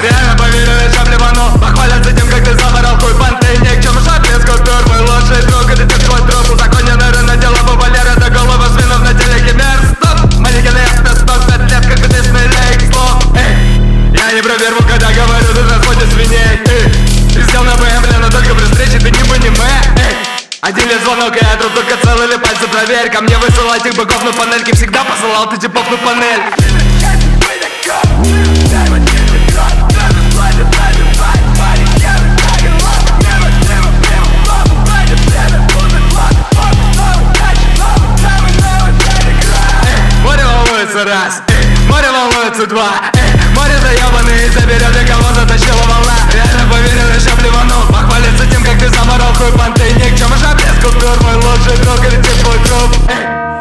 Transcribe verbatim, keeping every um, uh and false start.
Реально поверил, я шаблевану. Похвалятся тем, как ты заморал хуй понты. Ни к чему шапли, скутер, мой лучший друг. Это ты твой друг, узаконенный рынок, дело популяр. Это голова свинов на телеке, мер, стоп. Маленький лес, сто пять лет, как ты смелей, слов. Эй, я не про перву, когда говорю, ты разводишь свиней. Эй, ты сделал на БМ, но только при встрече ты не в аниме. Эй, один лишь звонок, и я труп только целый ли пальцы проверь. Ко мне высылать их быков на панельке. Всегда посылал ты типов на панель. Море волнуется раз, море волнуется два, море заебанный и заберет, для кого затащила волна. Реально поверил, я шаблевану. Похвалится тем, как ты заморал хуй понты. Ни к чему шабле, скутер, мой лучший друг. Или ты твой труп.